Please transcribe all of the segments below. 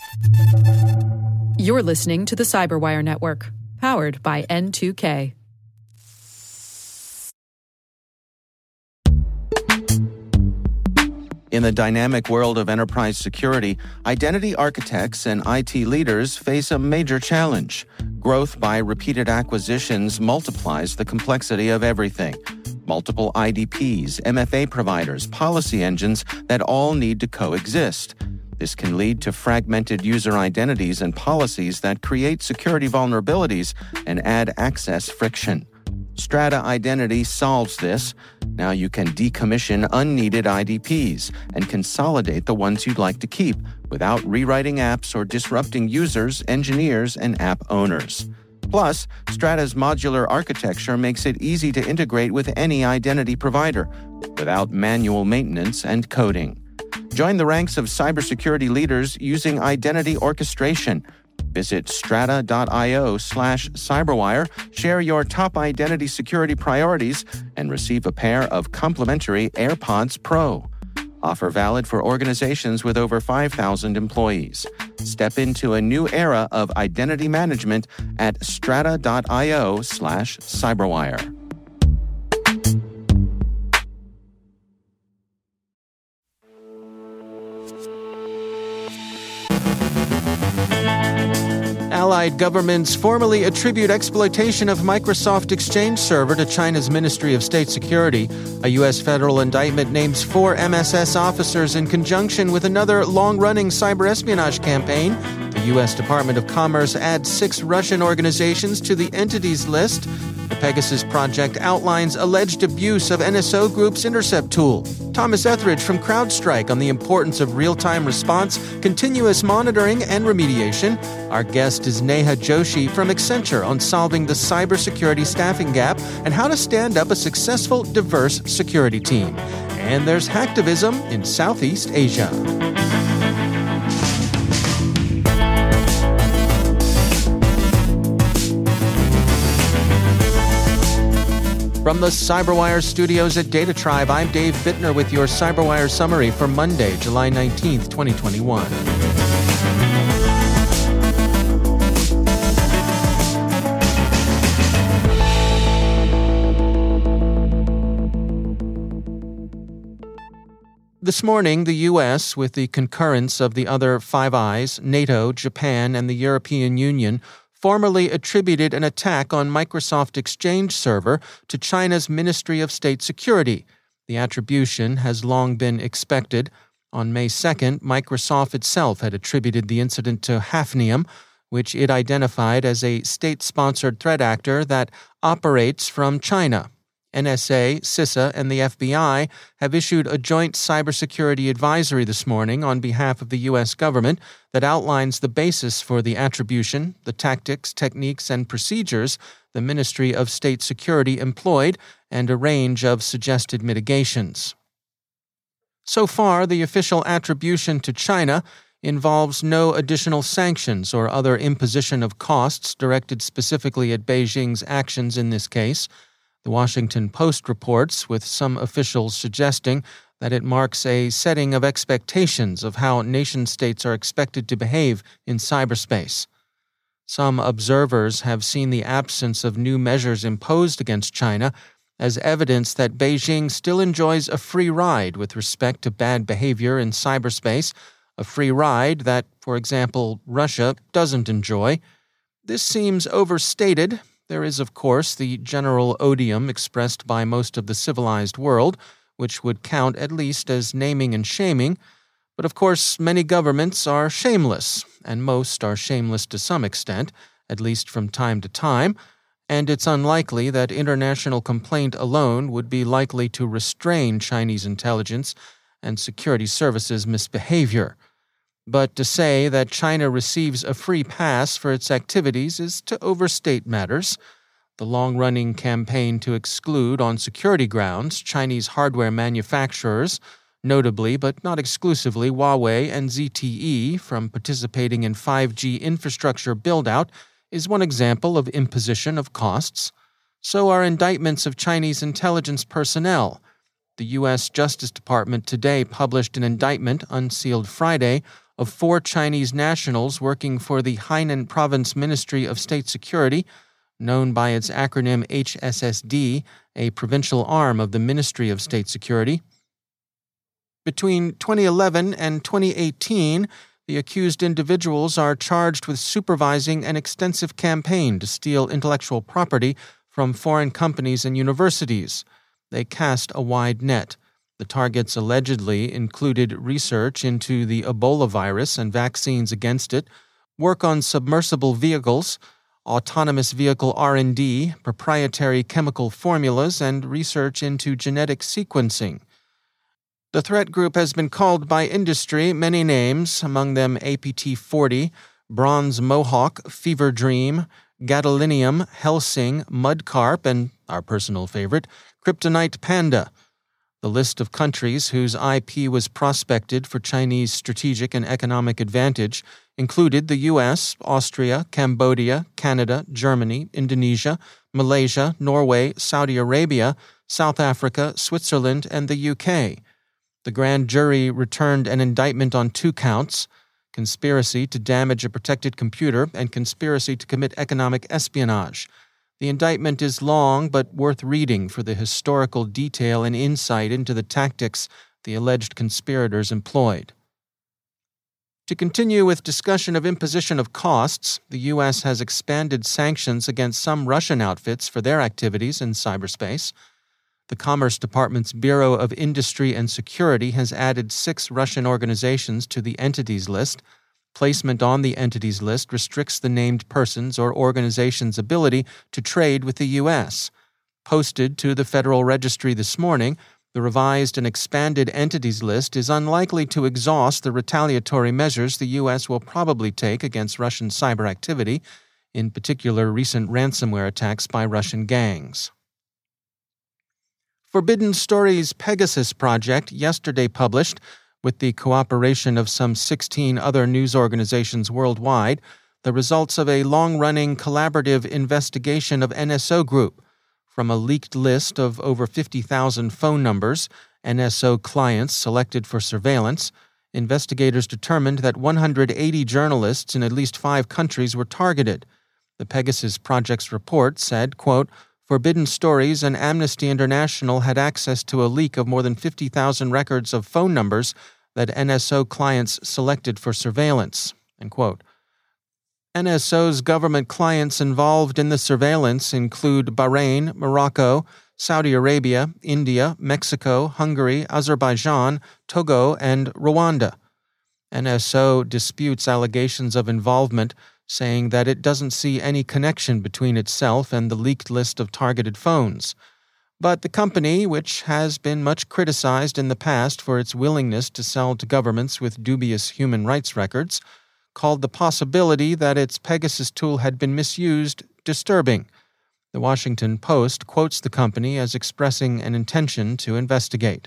You're listening to the Cyberwire Network, powered by N2K. In the dynamic world of enterprise security, identity architects and IT leaders face a major challenge. Growth by repeated acquisitions multiplies the complexity of everything. Multiple IDPs, MFA providers, policy engines that all need to coexist. This can lead to fragmented user identities and policies that create security vulnerabilities and add access friction. Strata Identity solves this. Now you can decommission unneeded IDPs and consolidate the ones you'd like to keep without rewriting apps or disrupting users, engineers, and app owners. Plus, Strata's modular architecture makes it easy to integrate with any identity provider without manual maintenance and coding. Join the ranks of cybersecurity leaders using identity orchestration. Visit strata.io/cyberwire, share your top identity security priorities, and receive a pair of complimentary AirPods Pro. Offer valid for organizations with over 5,000 employees. Step into a new era of identity management at strata.io/cyberwire. Allied governments formally attribute exploitation of Microsoft Exchange Server to China's Ministry of State Security. A U.S. federal indictment names 4 MSS officers in conjunction with another long-running cyber espionage campaign. The U.S. Department of Commerce adds 6 Russian organizations to the entities list. The Pegasus project outlines alleged abuse of NSO Group's intercept tool. Thomas Etheridge from CrowdStrike on the importance of real-time response, continuous monitoring, and remediation. Our guest is Neha Joshi from Accenture on solving the cybersecurity staffing gap and how to stand up a successful, diverse security team. And there's hacktivism in Southeast Asia. From the Cyberwire studios at Data Tribe, I'm Dave Bittner with your Cyberwire summary for Monday, July 19th, 2021. This morning, the U.S., with the concurrence of the other Five Eyes, NATO, Japan, and the European Union, formally attributed an attack on Microsoft Exchange Server to China's Ministry of State Security. The attribution has long been expected. On May 2nd, Microsoft itself had attributed the incident to Hafnium, which it identified as a state-sponsored threat actor that operates from China. NSA, CISA, and the FBI have issued a joint cybersecurity advisory this morning on behalf of the U.S. government that outlines the basis for the attribution, the tactics, techniques, and procedures the Ministry of State Security employed, and a range of suggested mitigations. So far, the official attribution to China involves no additional sanctions or other imposition of costs directed specifically at Beijing's actions in this case. The Washington Post reports, with some officials suggesting that it marks a setting of expectations of how nation-states are expected to behave in cyberspace. Some observers have seen the absence of new measures imposed against China as evidence that Beijing still enjoys a free ride with respect to bad behavior in cyberspace, a free ride that, for example, Russia doesn't enjoy. This seems overstated. There is, of course, the general odium expressed by most of the civilized world, which would count at least as naming and shaming. But of course, many governments are shameless, and most are shameless to some extent, at least from time to time, and it's unlikely that international complaint alone would be likely to restrain Chinese intelligence and security services' misbehavior. But to say that China receives a free pass for its activities is to overstate matters. The long-running campaign to exclude, on security grounds, Chinese hardware manufacturers, notably but not exclusively Huawei and ZTE, from participating in 5G infrastructure build-out, is one example of imposition of costs. So are indictments of Chinese intelligence personnel. The U.S. Justice Department today published an indictment, unsealed Friday, of 4 Chinese nationals working for the Hainan Province Ministry of State Security, known by its acronym HSSD, a provincial arm of the Ministry of State Security. Between 2011 and 2018, the accused individuals are charged with supervising an extensive campaign to steal intellectual property from foreign companies and universities. They cast a wide net. The targets allegedly included research into the Ebola virus and vaccines against it, work on submersible vehicles, autonomous vehicle R&D, proprietary chemical formulas, and research into genetic sequencing. The threat group has been called by industry many names, among them APT-40, Bronze Mohawk, Fever Dream, Gadolinium, Helsing, Mudcarp, and, our personal favorite, Kryptonite Panda. The list of countries whose IP was prospected for Chinese strategic and economic advantage included the U.S., Austria, Cambodia, Canada, Germany, Indonesia, Malaysia, Norway, Saudi Arabia, South Africa, Switzerland, and the U.K. The grand jury returned an indictment on 2 counts: conspiracy to damage a protected computer and conspiracy to commit economic espionage. The indictment is long but worth reading for the historical detail and insight into the tactics the alleged conspirators employed. To continue with discussion of imposition of costs, the U.S. has expanded sanctions against some Russian outfits for their activities in cyberspace. The Commerce Department's Bureau of Industry and Security has added 6 Russian organizations to the entities list. Placement on the entities list restricts the named person's or organization's ability to trade with the U.S. Posted to the Federal Registry this morning, the revised and expanded entities list is unlikely to exhaust the retaliatory measures the U.S. will probably take against Russian cyber activity, in particular recent ransomware attacks by Russian gangs. Forbidden Stories' Pegasus project yesterday published, with the cooperation of some 16 other news organizations worldwide, the results of a long-running collaborative investigation of NSO Group. From a leaked list of over 50,000 phone numbers, NSO clients selected for surveillance, investigators determined that 180 journalists in at least 5 countries were targeted. The Pegasus Project's report said, quote, Forbidden Stories and Amnesty International had access to a leak of more than 50,000 records of phone numbers that NSO clients selected for surveillance. End quote. NSO's government clients involved in the surveillance include Bahrain, Morocco, Saudi Arabia, India, Mexico, Hungary, Azerbaijan, Togo, and Rwanda. NSO disputes allegations of involvement, saying that it doesn't see any connection between itself and the leaked list of targeted phones. But the company, which has been much criticized in the past for its willingness to sell to governments with dubious human rights records, called the possibility that its Pegasus tool had been misused disturbing. The Washington Post quotes the company as expressing an intention to investigate.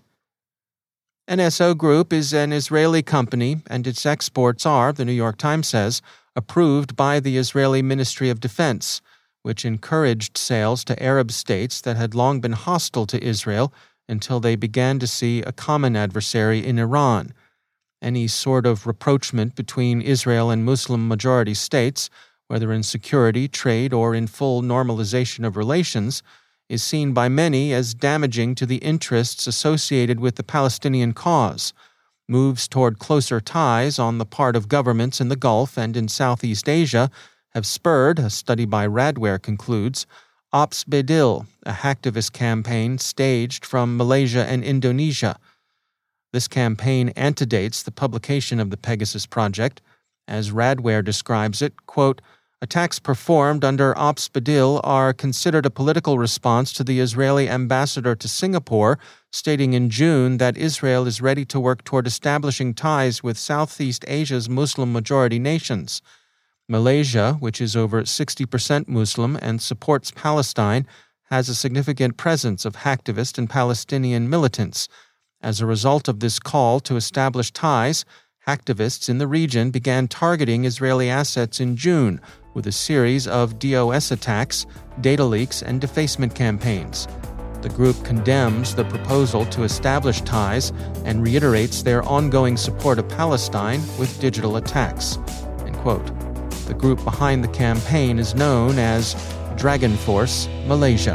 NSO Group is an Israeli company, and its exports are, the New York Times says, approved by the Israeli Ministry of Defense, which encouraged sales to Arab states that had long been hostile to Israel until they began to see a common adversary in Iran. Any sort of rapprochement between Israel and Muslim-majority states, whether in security, trade, or in full normalization of relations, is seen by many as damaging to the interests associated with the Palestinian cause. Moves toward closer ties on the part of governments in the Gulf and in Southeast Asia have spurred, a study by Radware concludes, Ops Bedil, a hacktivist campaign staged from Malaysia and Indonesia. This campaign antedates the publication of the Pegasus Project. As Radware describes it, quote, attacks performed under Ops Bedil are considered a political response to the Israeli ambassador to Singapore, stating in June that Israel is ready to work toward establishing ties with Southeast Asia's Muslim-majority nations. Malaysia, which is over 60% Muslim and supports Palestine, has a significant presence of hacktivist and Palestinian militants. As a result of this call to establish ties, hacktivists in the region began targeting Israeli assets in June with a series of DOS attacks, data leaks, and defacement campaigns. The group condemns the proposal to establish ties and reiterates their ongoing support of Palestine with digital attacks. End quote. The group behind the campaign is known as Dragon Force Malaysia.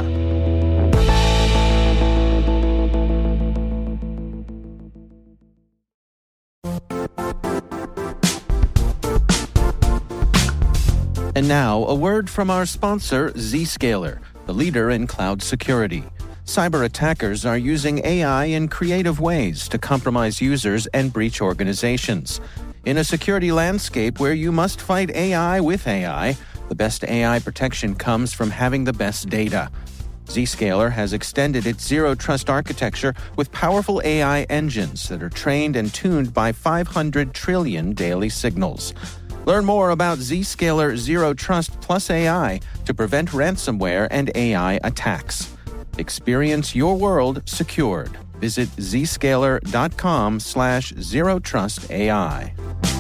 And now, a word from our sponsor, Zscaler, the leader in cloud security. Cyber attackers are using AI in creative ways to compromise users and breach organizations. In a security landscape where you must fight AI with AI, the best AI protection comes from having the best data. Zscaler has extended its Zero Trust architecture with powerful AI engines that are trained and tuned by 500 trillion daily signals. Learn more about Zscaler Zero Trust Plus AI to prevent ransomware and AI attacks. Experience your world secured. Visit zscaler.com/zerotrustai.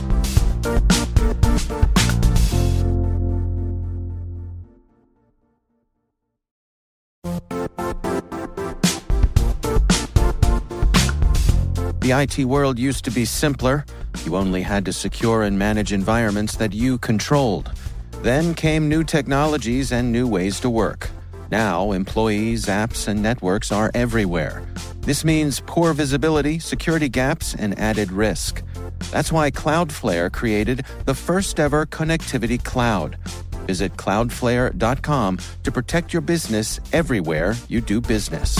The IT world used to be simpler. You only had to secure and manage environments that you controlled. Then came new technologies and new ways to work. Now, employees, apps, and networks are everywhere. This means poor visibility, security gaps, and added risk. That's why Cloudflare created the first-ever connectivity cloud. Visit cloudflare.com to protect your business everywhere you do business.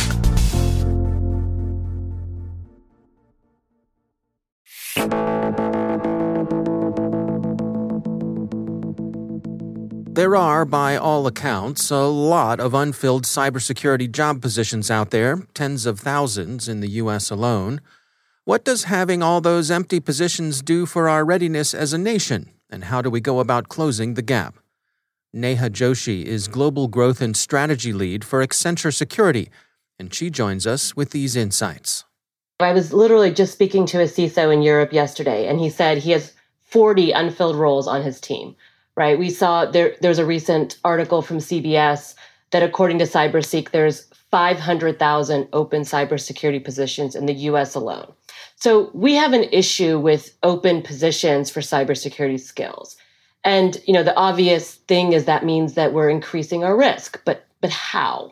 There are, by all accounts, a lot of unfilled cybersecurity job positions out there, tens of thousands in the U.S. alone. What does having all those empty positions do for our readiness as a nation, and how do we go about closing the gap? Neha Joshi is Global Growth and Strategy Lead for Accenture Security, and she joins us with these insights. I was literally just speaking to a CISO in Europe yesterday, and he said he has 40 unfilled roles on his team. Right? We saw there's a recent article from CBS that according to CyberSeek, there's 500,000 open cybersecurity positions in the US alone. So we have an issue with open positions for cybersecurity skills. And, the obvious thing is that means that we're increasing our risk. But how?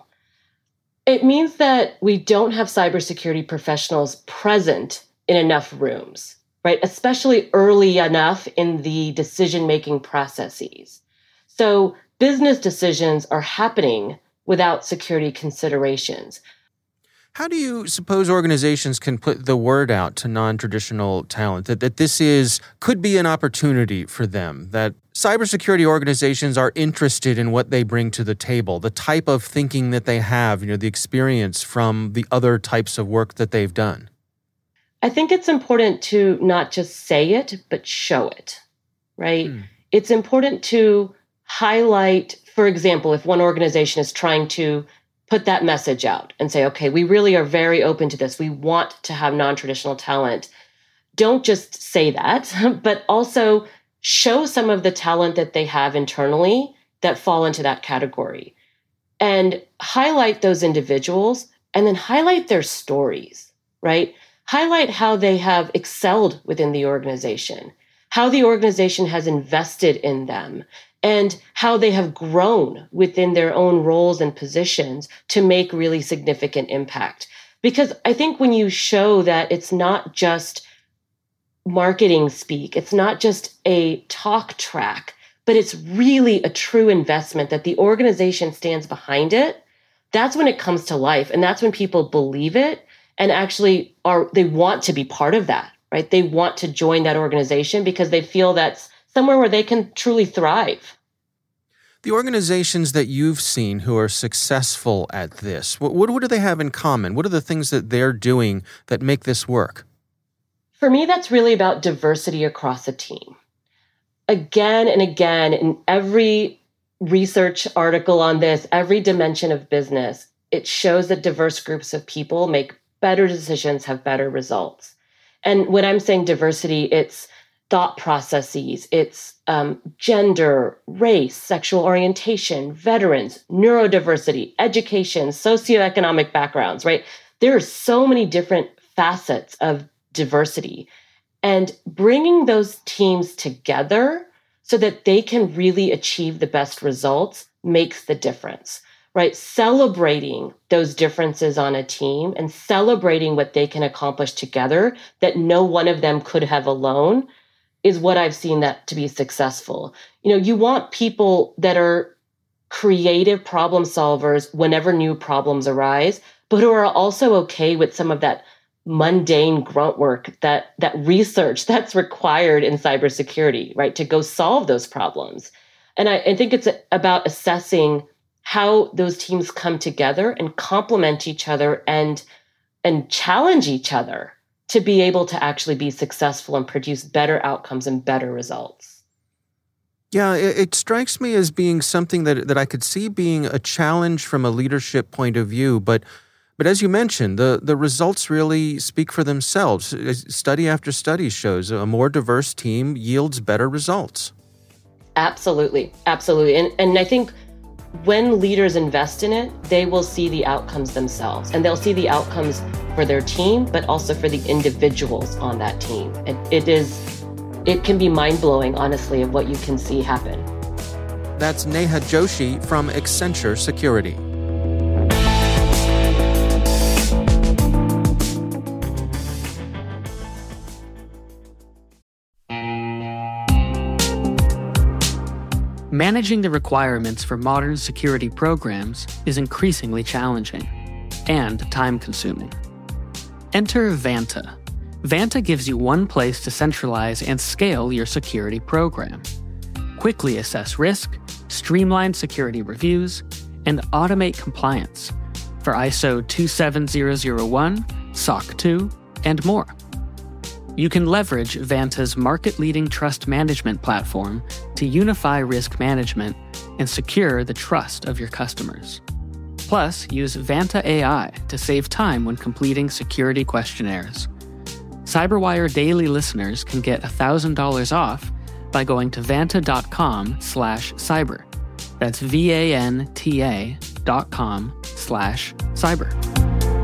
It means that we don't have cybersecurity professionals present in enough rooms. Right, especially early enough in the decision-making processes. So business decisions are happening without security considerations. How do you suppose organizations can put the word out to non-traditional talent that this could be an opportunity for them, that cybersecurity organizations are interested in what they bring to the table, the type of thinking that they have, the experience from the other types of work that they've done? I think it's important to not just say it, but show it, right? It's important to highlight, for example, if one organization is trying to put that message out and say, okay, we really are very open to this. We want to have non-traditional talent. Don't just say that, but also show some of the talent that they have internally that fall into that category and highlight those individuals and then highlight their stories, right? Highlight how they have excelled within the organization, how the organization has invested in them, and how they have grown within their own roles and positions to make really significant impact. Because I think when you show that it's not just marketing speak, it's not just a talk track, but it's really a true investment that the organization stands behind it, that's when it comes to life. And that's when people believe it and actually they want to be part of that, right? They want to join that organization because they feel that's somewhere where they can truly thrive. The organizations that you've seen who are successful at this, what do they have in common? What are the things that they're doing that make this work? For me, that's really about diversity across a team. Again and again, in every research article on this, every dimension of business, it shows that diverse groups of people make better decisions, have better results. And when I'm saying diversity, it's thought processes, it's gender, race, sexual orientation, veterans, neurodiversity, education, socioeconomic backgrounds, right? There are so many different facets of diversity. And bringing those teams together so that they can really achieve the best results makes the difference, right? Celebrating those differences on a team and celebrating what they can accomplish together that no one of them could have alone is what I've seen that to be successful. You want people that are creative problem solvers whenever new problems arise, but who are also okay with some of that mundane grunt work, that research that's required in cybersecurity, right, to go solve those problems. And I think it's about assessing how those teams come together and complement each other and challenge each other to be able to actually be successful and produce better outcomes and better results. Yeah, it strikes me as being something that I could see being a challenge from a leadership point of view, but as you mentioned, the results really speak for themselves. Study after study shows a more diverse team yields better results. Absolutely. And I think when leaders invest in it, they will see the outcomes themselves. And they'll see the outcomes for their team, but also for the individuals on that team. It can be mind-blowing, honestly, of what you can see happen. That's Neha Joshi from Accenture Security. Managing the requirements for modern security programs is increasingly challenging and time-consuming. Enter Vanta. Vanta gives you one place to centralize and scale your security program. Quickly assess risk, streamline security reviews, and automate compliance for ISO 27001, SOC 2, and more. You can leverage Vanta's market-leading trust management platform to unify risk management and secure the trust of your customers. Plus, use Vanta AI to save time when completing security questionnaires. CyberWire Daily listeners can get $1,000 off by going to vanta.com/cyber. That's VANTA.com/cyber.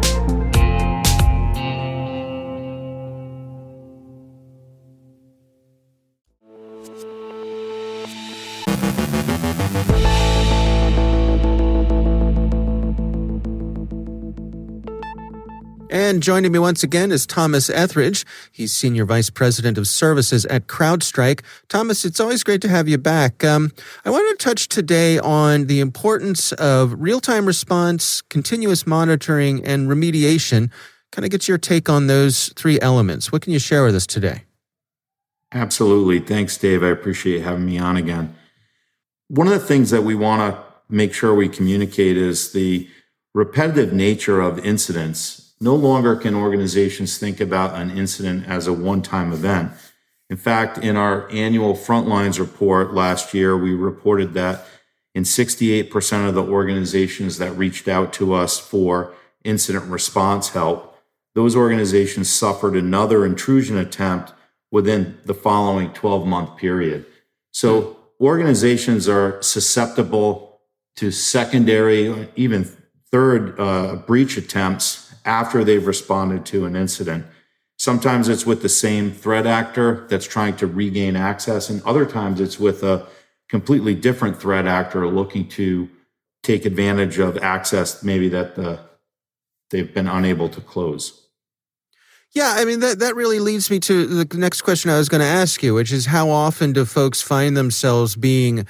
And joining me once again is Thomas Etheridge. He's Senior Vice President of Services at CrowdStrike. Thomas, it's always great to have you back. I wanted to touch today on the importance of real-time response, continuous monitoring, and remediation. Kind of get your take on those three elements. What can you share with us today? Absolutely. Thanks, Dave. I appreciate having me on again. One of the things that we want to make sure we communicate is the repetitive nature of incidents. No longer can organizations think about an incident as a one-time event. In fact, in our annual Frontlines report last year, we reported that in 68% of the organizations that reached out to us for incident response help, those organizations suffered another intrusion attempt within the following 12-month period. So organizations are susceptible to secondary, or even third breach attempts after they've responded to an incident. Sometimes it's with the same threat actor that's trying to regain access, and other times it's with a completely different threat actor looking to take advantage of access maybe that they've been unable to close. Yeah, I mean, that really leads me to the next question I was going to ask you, which is how often do folks find themselves being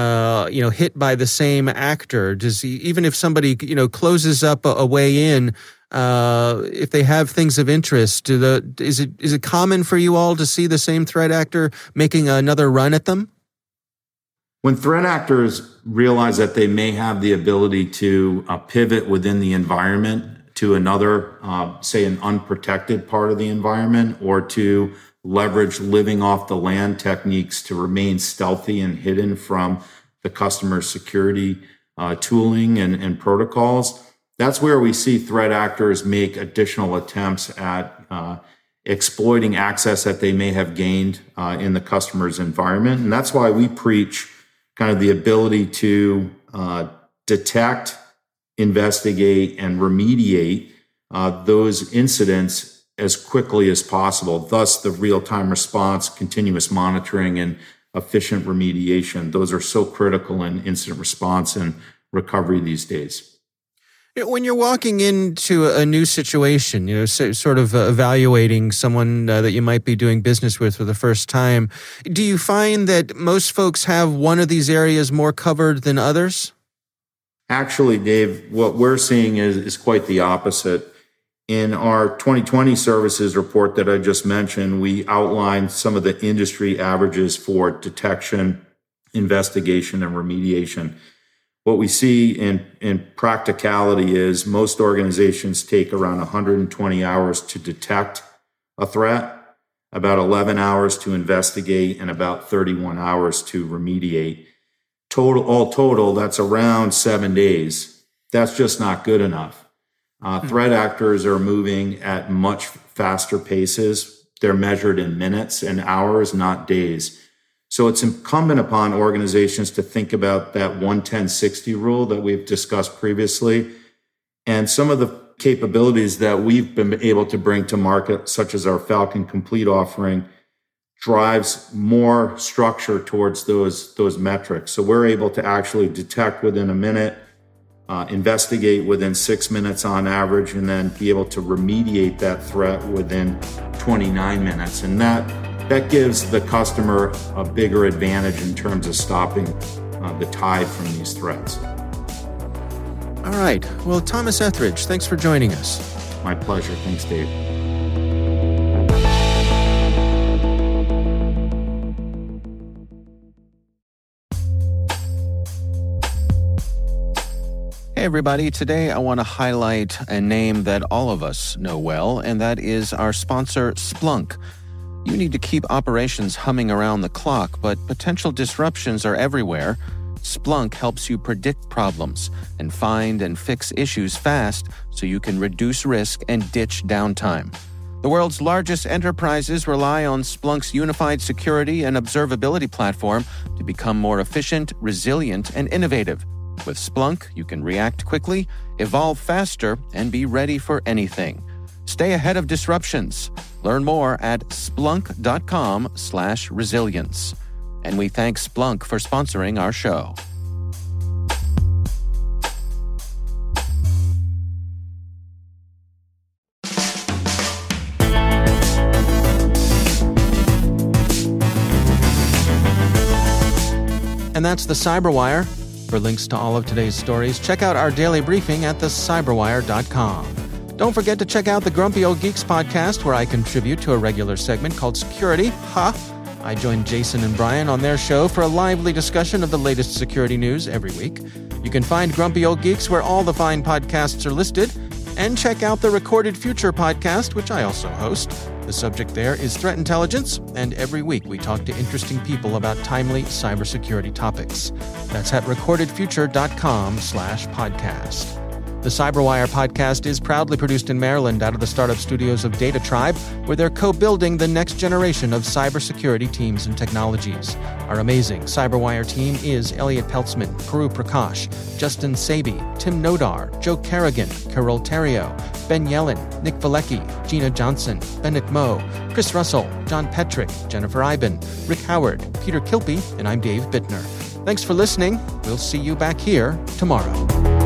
hit by the same actor? Even if somebody, closes up a way in, if they have things of interest, is it common for you all to see the same threat actor making another run at them? When threat actors realize that they may have the ability to pivot within the environment to another, say an unprotected part of the environment, or to leverage living off the land techniques to remain stealthy and hidden from the customer's security tooling and protocols, that's where we see threat actors make additional attempts at exploiting access that they may have gained in the customer's environment. And that's why we preach kind of the ability to detect, investigate, and remediate those incidents as quickly as possible. Thus, the real-time response, continuous monitoring, and efficient remediation. Those are so critical in incident response and recovery these days. When you're walking into a new situation, sort of evaluating someone that you might be doing business with for the first time, do you find that most folks have one of these areas more covered than others? Actually, Dave, what we're seeing is quite the opposite. In our 2020 services report that I just mentioned, we outlined some of the industry averages for detection, investigation, and remediation. What we see in practicality is most organizations take around 120 hours to detect a threat, about 11 hours to investigate, and about 31 hours to remediate. All total, that's around 7 days. That's just not good enough. Threat actors are moving at much faster paces. They're measured in minutes and hours, not days. So it's incumbent upon organizations to think about that 1-10-60 rule that we've discussed previously. And some of the capabilities that we've been able to bring to market, such as our Falcon Complete offering, drives more structure towards those metrics. So we're able to actually detect within a minute, investigate within 6 minutes on average, and then be able to remediate that threat within 29 minutes. And that gives the customer a bigger advantage in terms of stopping the tide from these threats. All right. Well, Thomas Etheridge, thanks for joining us. My pleasure. Thanks, Dave. Hey, everybody. Today, I want to highlight a name that all of us know well, and that is our sponsor, Splunk. You need to keep operations humming around the clock, but potential disruptions are everywhere. Splunk helps you predict problems and find and fix issues fast so you can reduce risk and ditch downtime. The world's largest enterprises rely on Splunk's unified security and observability platform to become more efficient, resilient, and innovative. With Splunk, you can react quickly, evolve faster, and be ready for anything. Stay ahead of disruptions. Learn more at splunk.com/resilience. And we thank Splunk for sponsoring our show. And that's the Cyberwire. For links to all of today's stories, check out our daily briefing at thecyberwire.com. Don't forget to check out the Grumpy Old Geeks podcast, where I contribute to a regular segment called Security. I join Jason and Brian on their show for a lively discussion of the latest security news every week. You can find Grumpy Old Geeks where all the fine podcasts are listed, and check out the Recorded Future podcast, which I also host. The subject there is threat intelligence, and every week we talk to interesting people about timely cybersecurity topics. That's at recordedfuture.com/podcast. The Cyberwire podcast is proudly produced in Maryland out of the startup studios of Data Tribe, where they're co-building the next generation of cybersecurity teams and technologies. Our amazing Cyberwire team is Elliot Peltzman, Puru Prakash, Justin Sabi, Tim Nodar, Joe Kerrigan, Carol Terrio, Ben Yellen, Nick Valecki, Gina Johnson, Bennett Moe, Chris Russell, John Petrick, Jennifer Iben, Rick Howard, Peter Kilpie, and I'm Dave Bittner. Thanks for listening. We'll see you back here tomorrow.